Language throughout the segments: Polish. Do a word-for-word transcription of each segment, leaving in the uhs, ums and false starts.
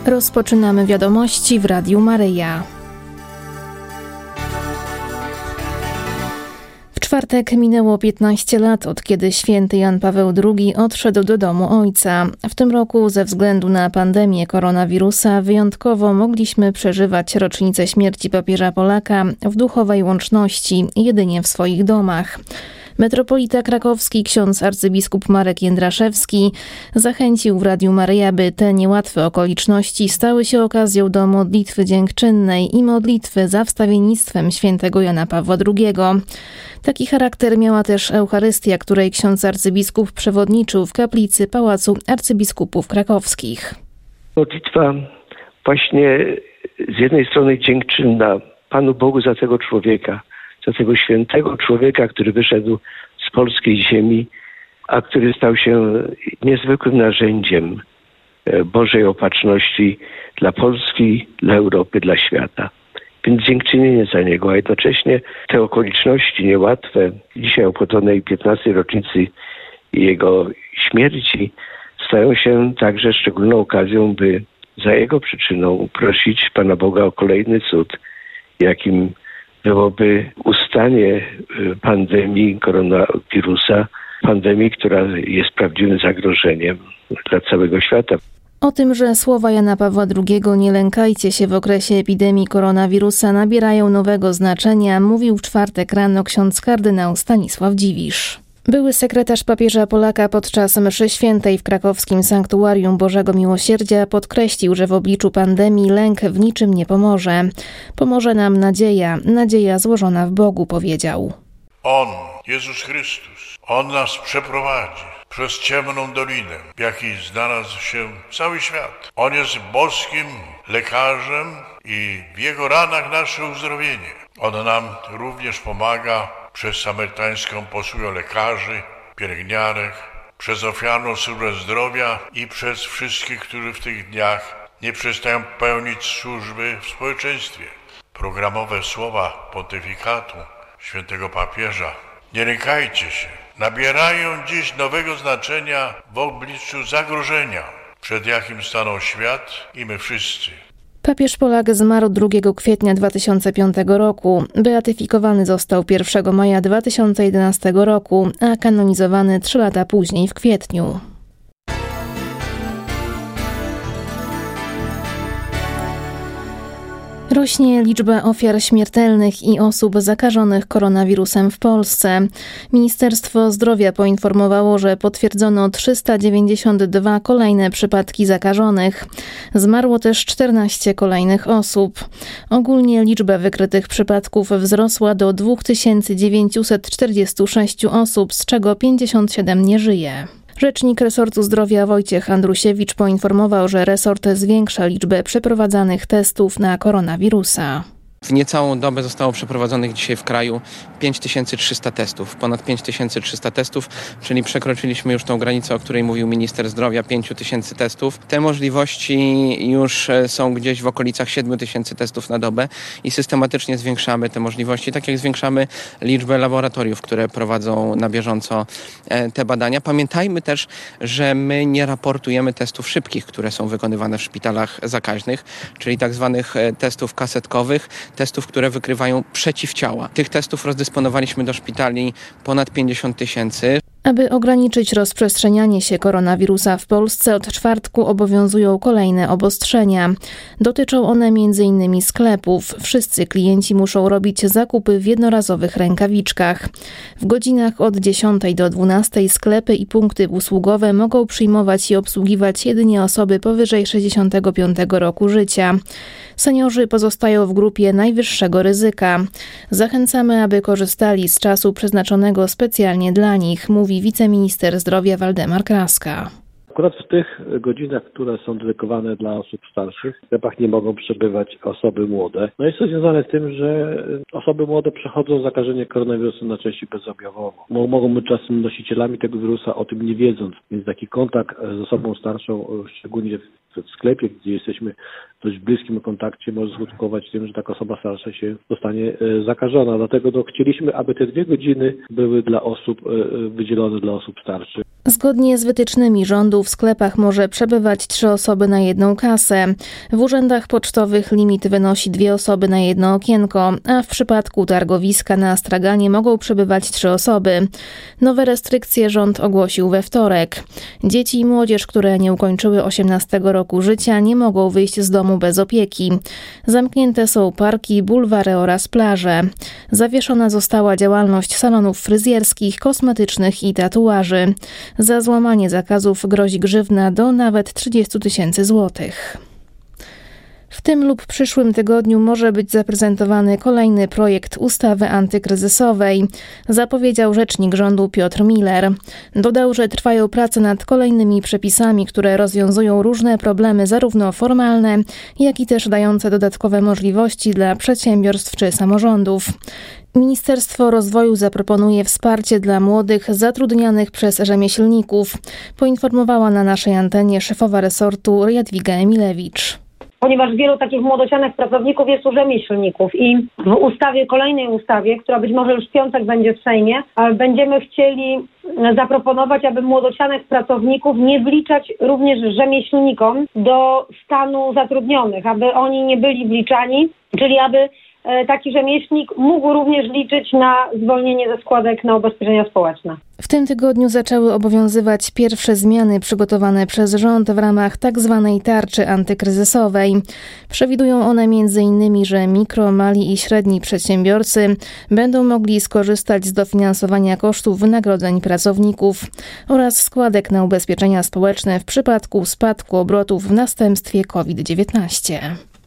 Rozpoczynamy wiadomości w Radiu Maryja. W czwartek minęło piętnaście lat, od kiedy święty Jan Paweł drugi odszedł do domu Ojca. W tym roku ze względu na pandemię koronawirusa wyjątkowo mogliśmy przeżywać rocznicę śmierci papieża Polaka w duchowej łączności, jedynie w swoich domach. Metropolita krakowski ksiądz arcybiskup Marek Jędraszewski zachęcił w Radiu Maryja, by te niełatwe okoliczności stały się okazją do modlitwy dziękczynnej i modlitwy za wstawiennictwem świętego Jana Pawła drugiego. Taki charakter miała też Eucharystia, której ksiądz arcybiskup przewodniczył w kaplicy Pałacu Arcybiskupów Krakowskich. Modlitwa właśnie z jednej strony dziękczynna Panu Bogu za tego człowieka, za tego świętego człowieka, który wyszedł z polskiej ziemi, a który stał się niezwykłym narzędziem Bożej opatrzności dla Polski, dla Europy, dla świata. Więc dziękczynienie za niego, a jednocześnie te okoliczności niełatwe, dzisiaj obchodzonej piętnastej rocznicy jego śmierci, stają się także szczególną okazją, by za jego przyczyną prosić Pana Boga o kolejny cud, jakim byłoby ustanie pandemii koronawirusa, pandemii, która jest prawdziwym zagrożeniem dla całego świata. O tym, że słowa Jana Pawła drugiego nie lękajcie się w okresie epidemii koronawirusa nabierają nowego znaczenia, mówił w czwartek rano ksiądz kardynał Stanisław Dziwisz. Były sekretarz papieża Polaka podczas mszy świętej w krakowskim Sanktuarium Bożego Miłosierdzia podkreślił, że w obliczu pandemii lęk w niczym nie pomoże. Pomoże nam nadzieja, nadzieja złożona w Bogu, powiedział. On, Jezus Chrystus, On nas przeprowadzi przez ciemną dolinę, w jakiej znalazł się cały świat. On jest boskim lekarzem i w Jego ranach nasze uzdrowienie. On nam również pomaga przez samarytańską posługę lekarzy, pielęgniarek, przez ofiarną służbę zdrowia i przez wszystkich, którzy w tych dniach nie przestają pełnić służby w społeczeństwie. Programowe słowa pontyfikatu świętego papieża "Nie lękajcie się" nabierają dziś nowego znaczenia w obliczu zagrożenia, przed jakim stanął świat i my wszyscy. Papież Polak zmarł drugiego kwietnia dwa tysiące piątego roku. Beatyfikowany został pierwszego maja dwa tysiące jedenastego roku, a kanonizowany trzy lata później w kwietniu. Rośnie liczba ofiar śmiertelnych i osób zakażonych koronawirusem w Polsce. Ministerstwo Zdrowia poinformowało, że potwierdzono trzysta dziewięćdziesiąt dwa kolejne przypadki zakażonych. Zmarło też czternaście kolejnych osób. Ogólnie liczba wykrytych przypadków wzrosła do dwa tysiące dziewięćset czterdzieści sześć osób, z czego pięćdziesiąt siedem nie żyje. Rzecznik resortu zdrowia Wojciech Andrusiewicz poinformował, że resort zwiększa liczbę przeprowadzanych testów na koronawirusa. W niecałą dobę zostało przeprowadzonych dzisiaj w kraju pięć tysięcy trzysta testów, ponad pięć tysięcy trzysta testów, czyli przekroczyliśmy już tą granicę, o której mówił minister zdrowia, pięć tysięcy testów. Te możliwości już są gdzieś w okolicach siedem tysięcy testów na dobę i systematycznie zwiększamy te możliwości, tak jak zwiększamy liczbę laboratoriów, które prowadzą na bieżąco te badania. Pamiętajmy też, że my nie raportujemy testów szybkich, które są wykonywane w szpitalach zakaźnych, czyli tak zwanych testów kasetkowych, testów, które wykrywają przeciwciała. Tych testów rozdysponowaliśmy do szpitali ponad pięćdziesiąt tysięcy. Aby ograniczyć rozprzestrzenianie się koronawirusa w Polsce, od czwartku obowiązują kolejne obostrzenia. Dotyczą one między innymi sklepów. Wszyscy klienci muszą robić zakupy w jednorazowych rękawiczkach. W godzinach od dziesiątej do dwunastej sklepy i punkty usługowe mogą przyjmować i obsługiwać jedynie osoby powyżej sześćdziesiątego piątego roku życia. Seniorzy pozostają w grupie najwyższego ryzyka. Zachęcamy, aby korzystali z czasu przeznaczonego specjalnie dla nich, mówi wiceminister zdrowia Waldemar Kraska. Akurat w tych godzinach, które są dedykowane dla osób starszych, w sklepach nie mogą przebywać osoby młode. No jest to związane z tym, że osoby młode przechodzą zakażenie koronawirusem na części bezobjawową. Mogą być czasem nosicielami tego wirusa, o tym nie wiedząc. Więc taki kontakt z osobą starszą, szczególnie w sklepie, gdzie jesteśmy w dość bliskim kontakcie, może skutkować tym, że taka osoba starsza się zostanie zakażona. Dlatego no, chcieliśmy, aby te dwie godziny były dla osób wydzielone dla osób starszych. Zgodnie z wytycznymi rządu w sklepach może przebywać trzy osoby na jedną kasę. W urzędach pocztowych limit wynosi dwie osoby na jedno okienko, a w przypadku targowiska na straganie mogą przebywać trzy osoby. Nowe restrykcje rząd ogłosił we wtorek. Dzieci i młodzież, które nie ukończyły osiemnastego roku życia, nie mogą wyjść z domu bez opieki. Zamknięte są parki, bulwary oraz plaże. Zawieszona została działalność salonów fryzjerskich, kosmetycznych i tatuaży. Za złamanie zakazów grozi grzywna do nawet trzydzieści tysięcy złotych. W tym lub przyszłym tygodniu może być zaprezentowany kolejny projekt ustawy antykryzysowej, zapowiedział rzecznik rządu Piotr Miller. Dodał, że trwają prace nad kolejnymi przepisami, które rozwiązują różne problemy zarówno formalne, jak i też dające dodatkowe możliwości dla przedsiębiorstw czy samorządów. Ministerstwo Rozwoju zaproponuje wsparcie dla młodych zatrudnianych przez rzemieślników, poinformowała na naszej antenie szefowa resortu Jadwiga Emilewicz. Ponieważ wielu takich młodocianych pracowników jest u rzemieślników i w ustawie, kolejnej ustawie, która być może już w piątek będzie w Sejmie, będziemy chcieli zaproponować, aby młodocianych pracowników nie wliczać również rzemieślnikom do stanu zatrudnionych, aby oni nie byli wliczani, czyli aby taki rzemieślnik mógł również liczyć na zwolnienie ze składek na ubezpieczenia społeczne. W tym tygodniu zaczęły obowiązywać pierwsze zmiany przygotowane przez rząd w ramach tzw. tarczy antykryzysowej. Przewidują one między innymi, że mikro, mali i średni przedsiębiorcy będą mogli skorzystać z dofinansowania kosztów wynagrodzeń pracowników oraz składek na ubezpieczenia społeczne w przypadku spadku obrotów w następstwie kowid dziewiętnaście.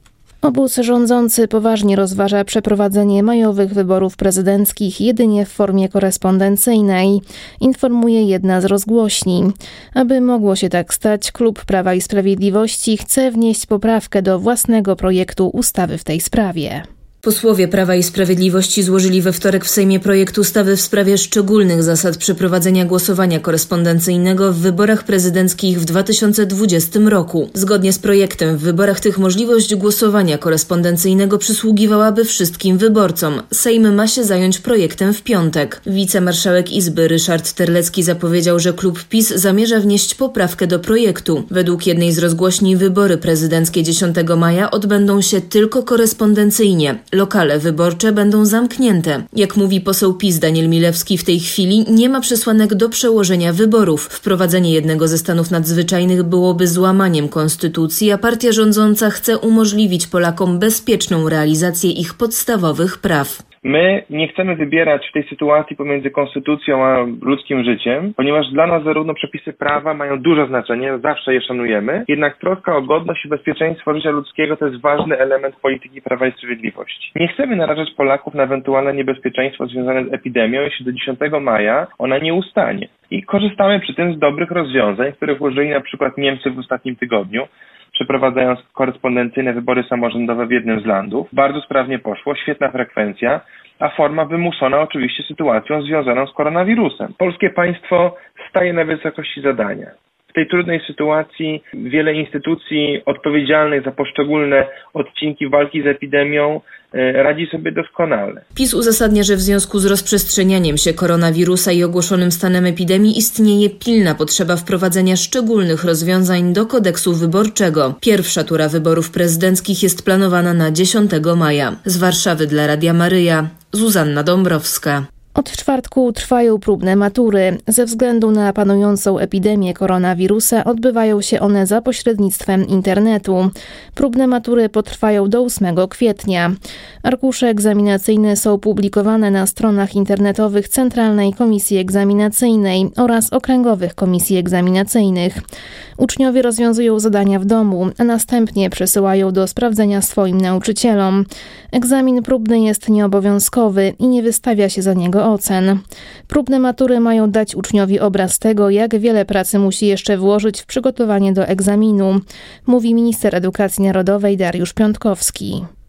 Obóz rządzący poważnie rozważa przeprowadzenie majowych wyborów prezydenckich jedynie w formie korespondencyjnej, informuje jedna z rozgłośni. Aby mogło się tak stać, klub Prawa i Sprawiedliwości chce wnieść poprawkę do własnego projektu ustawy w tej sprawie. Posłowie Prawa i Sprawiedliwości złożyli we wtorek w Sejmie projekt ustawy w sprawie szczególnych zasad przeprowadzenia głosowania korespondencyjnego w wyborach prezydenckich w dwa tysiące dwudziestym roku. Zgodnie z projektem w wyborach tych możliwość głosowania korespondencyjnego przysługiwałaby wszystkim wyborcom. Sejm ma się zająć projektem w piątek. Wicemarszałek Izby Ryszard Terlecki zapowiedział, że klub PiS zamierza wnieść poprawkę do projektu. Według jednej z rozgłośni wybory prezydenckie dziesiątego maja odbędą się tylko korespondencyjnie. Lokale wyborcze będą zamknięte. Jak mówi poseł PiS Daniel Milewski, w tej chwili nie ma przesłanek do przełożenia wyborów. Wprowadzenie jednego ze stanów nadzwyczajnych byłoby złamaniem konstytucji, a partia rządząca chce umożliwić Polakom bezpieczną realizację ich podstawowych praw. My nie chcemy wybierać w tej sytuacji pomiędzy konstytucją a ludzkim życiem, ponieważ dla nas zarówno przepisy prawa mają duże znaczenie, zawsze je szanujemy, jednak troska o godność i bezpieczeństwo życia ludzkiego to jest ważny element polityki Prawa i Sprawiedliwości. Nie chcemy narażać Polaków na ewentualne niebezpieczeństwo związane z epidemią, jeśli do dziesiątego maja ona nie ustanie. I korzystamy przy tym z dobrych rozwiązań, które włożyli na przykład Niemcy w ostatnim tygodniu, przeprowadzając korespondencyjne wybory samorządowe w jednym z landów. Bardzo sprawnie poszło, świetna frekwencja, a forma wymuszona oczywiście sytuacją związaną z koronawirusem. Polskie państwo staje na wysokości zadania. W tej trudnej sytuacji wiele instytucji odpowiedzialnych za poszczególne odcinki walki z epidemią radzi sobie doskonale. PiS uzasadnia, że w związku z rozprzestrzenianiem się koronawirusa i ogłoszonym stanem epidemii istnieje pilna potrzeba wprowadzenia szczególnych rozwiązań do kodeksu wyborczego. Pierwsza tura wyborów prezydenckich jest planowana na dziesiątego maja. Z Warszawy dla Radia Maryja, Zuzanna Dąbrowska. Od czwartku trwają próbne matury. Ze względu na panującą epidemię koronawirusa odbywają się one za pośrednictwem internetu. Próbne matury potrwają do ósmego kwietnia. Arkusze egzaminacyjne są publikowane na stronach internetowych Centralnej Komisji Egzaminacyjnej oraz Okręgowych Komisji Egzaminacyjnych. Uczniowie rozwiązują zadania w domu, a następnie przesyłają do sprawdzenia swoim nauczycielom. Egzamin próbny jest nieobowiązkowy i nie wystawia się za niego ocen. Próbne matury mają dać uczniowi obraz tego, jak wiele pracy musi jeszcze włożyć w przygotowanie do egzaminu, mówi minister edukacji narodowej Dariusz Piontkowski.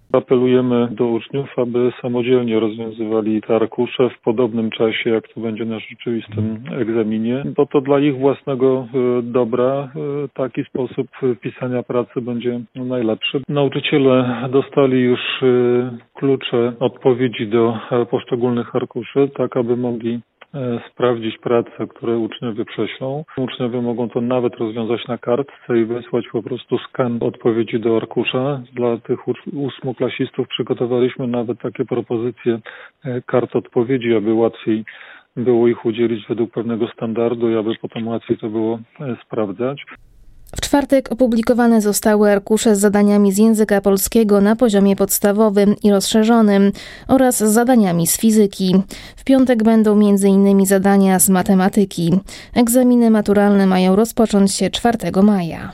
Apelujemy do uczniów, aby samodzielnie rozwiązywali te arkusze w podobnym czasie, jak to będzie na rzeczywistym egzaminie, bo to dla ich własnego dobra taki sposób pisania pracy będzie najlepszy. Nauczyciele dostali już klucze odpowiedzi do poszczególnych arkuszy, tak aby mogli sprawdzić pracę, które uczniowie prześlą. Uczniowie mogą to nawet rozwiązać na kartce i wysłać po prostu skan odpowiedzi do arkusza. Dla tych ósmoklasistów przygotowaliśmy nawet takie propozycje kart odpowiedzi, aby łatwiej było ich udzielić według pewnego standardu i aby potem łatwiej to było sprawdzać. W czwartek opublikowane zostały arkusze z zadaniami z języka polskiego na poziomie podstawowym i rozszerzonym oraz z zadaniami z fizyki. W piątek będą między innymi zadania z matematyki. Egzaminy maturalne mają rozpocząć się czwartego maja.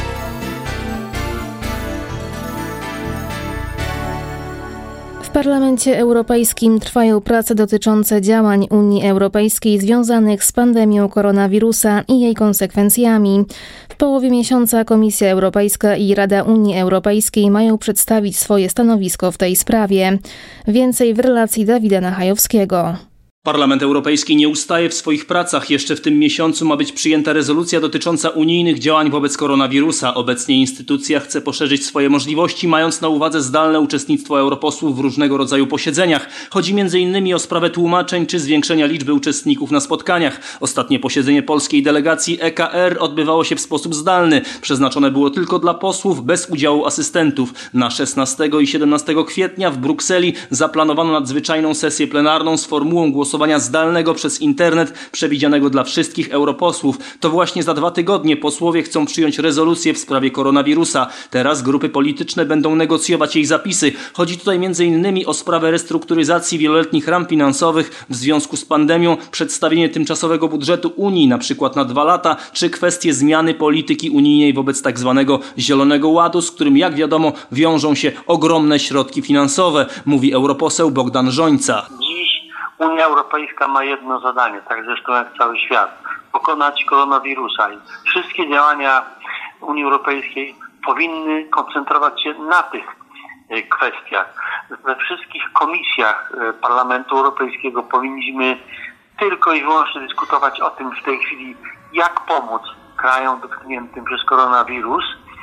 W Parlamencie Europejskim trwają prace dotyczące działań Unii Europejskiej związanych z pandemią koronawirusa i jej konsekwencjami. W połowie miesiąca Komisja Europejska i Rada Unii Europejskiej mają przedstawić swoje stanowisko w tej sprawie. Więcej w relacji Dawida Nachajowskiego. Parlament Europejski nie ustaje w swoich pracach. Jeszcze w tym miesiącu ma być przyjęta rezolucja dotycząca unijnych działań wobec koronawirusa. Obecnie instytucja chce poszerzyć swoje możliwości, mając na uwadze zdalne uczestnictwo europosłów w różnego rodzaju posiedzeniach. Chodzi między innymi o sprawę tłumaczeń czy zwiększenia liczby uczestników na spotkaniach. Ostatnie posiedzenie polskiej delegacji E K R odbywało się w sposób zdalny. Przeznaczone było tylko dla posłów, bez udziału asystentów. Na szesnastego i siedemnastego kwietnia w Brukseli zaplanowano nadzwyczajną sesję plenarną z formułą głosowania zdalnego przez internet przewidzianego dla wszystkich europosłów. To właśnie za dwa tygodnie posłowie chcą przyjąć rezolucję w sprawie koronawirusa. Teraz grupy polityczne będą negocjować jej zapisy. Chodzi tutaj między innymi o sprawę restrukturyzacji wieloletnich ram finansowych w związku z pandemią, przedstawienie tymczasowego budżetu Unii na przykład na dwa lata, czy kwestie zmiany polityki unijnej wobec tak zwanego Zielonego Ładu, z którym jak wiadomo wiążą się ogromne środki finansowe, mówi europoseł Bogdan Rzońca. Unia Europejska ma jedno zadanie, tak zresztą jak cały świat, pokonać koronawirusa i wszystkie działania Unii Europejskiej powinny koncentrować się na tych kwestiach. We wszystkich komisjach Parlamentu Europejskiego powinniśmy tylko i wyłącznie dyskutować o tym w tej chwili, jak pomóc krajom dotkniętym przez koronawirus,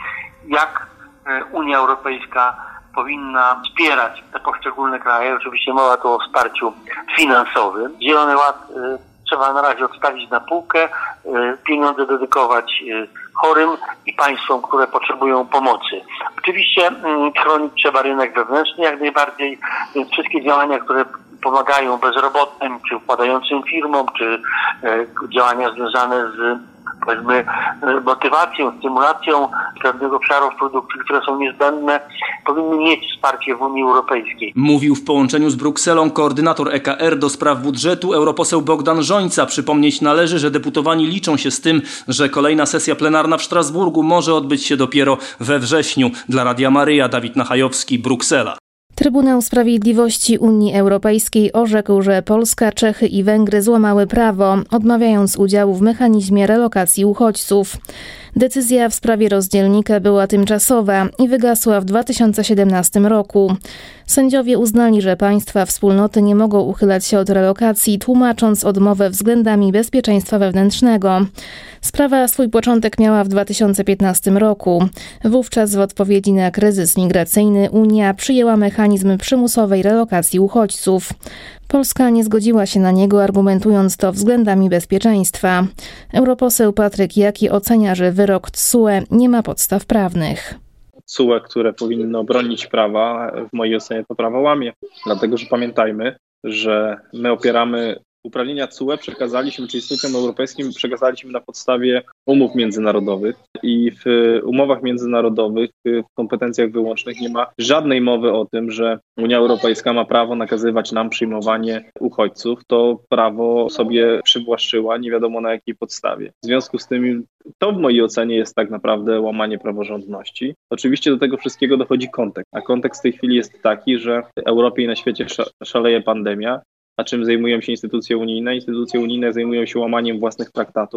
jak Unia Europejska powinna wspierać te poszczególne kraje. Oczywiście mowa tu o wsparciu finansowym. Zielony Ład y, trzeba na razie odstawić na półkę, y, pieniądze dedykować y, chorym i państwom, które potrzebują pomocy. Oczywiście y, chronić trzeba rynek wewnętrzny jak najbardziej. Y, wszystkie działania, które pomagają bezrobotnym, czy upadającym firmom, czy y, działania związane z powiedzmy motywacją, stymulacją pewnych obszarów produkcji, które są niezbędne, powinny mieć wsparcie w Unii Europejskiej. Mówił w połączeniu z Brukselą koordynator E K R do spraw budżetu europoseł Bogdan Rzońca. Przypomnieć należy, że deputowani liczą się z tym, że kolejna sesja plenarna w Strasburgu może odbyć się dopiero we wrześniu. Dla Radia Maryja, Dawid Nachajowski, Bruksela. Trybunał Sprawiedliwości Unii Europejskiej orzekł, że Polska, Czechy i Węgry złamały prawo, odmawiając udziału w mechanizmie relokacji uchodźców. Decyzja w sprawie rozdzielnika była tymczasowa i wygasła w dwa tysiące siedemnastym roku. Sędziowie uznali, że państwa wspólnoty nie mogą uchylać się od relokacji, tłumacząc odmowę względami bezpieczeństwa wewnętrznego. Sprawa swój początek miała w dwa tysiące piętnastym roku. Wówczas w odpowiedzi na kryzys migracyjny Unia przyjęła mechanizm przymusowej relokacji uchodźców. Polska nie zgodziła się na niego, argumentując to względami bezpieczeństwa. Europoseł Patryk Jaki ocenia, że wyrok T S U E nie ma podstaw prawnych. T S U E, które powinno bronić prawa, w mojej ocenie to prawo łamie. Dlatego, że pamiętajmy, że my opieramy uprawnienia T S U E, przekazaliśmy, czy instytucjom europejskim przekazaliśmy na podstawie umów międzynarodowych i w umowach międzynarodowych, w kompetencjach wyłącznych nie ma żadnej mowy o tym, że Unia Europejska ma prawo nakazywać nam przyjmowanie uchodźców. To prawo sobie przywłaszczyła, nie wiadomo na jakiej podstawie. W związku z tym to w mojej ocenie jest tak naprawdę łamanie praworządności. Oczywiście do tego wszystkiego dochodzi kontekst, a kontekst w tej chwili jest taki, że w Europie i na świecie szaleje pandemia. A czym zajmują się instytucje unijne? Instytucje unijne zajmują się łamaniem własnych traktatów.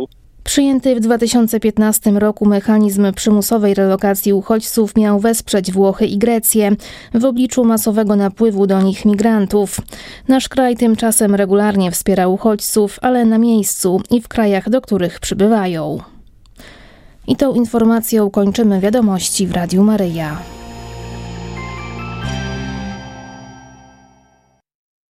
Przyjęty w dwa tysiące piętnastym roku mechanizm przymusowej relokacji uchodźców miał wesprzeć Włochy i Grecję w obliczu masowego napływu do nich migrantów. Nasz kraj tymczasem regularnie wspiera uchodźców, ale na miejscu i w krajach, do których przybywają. I tą informacją kończymy wiadomości w Radiu Maryja.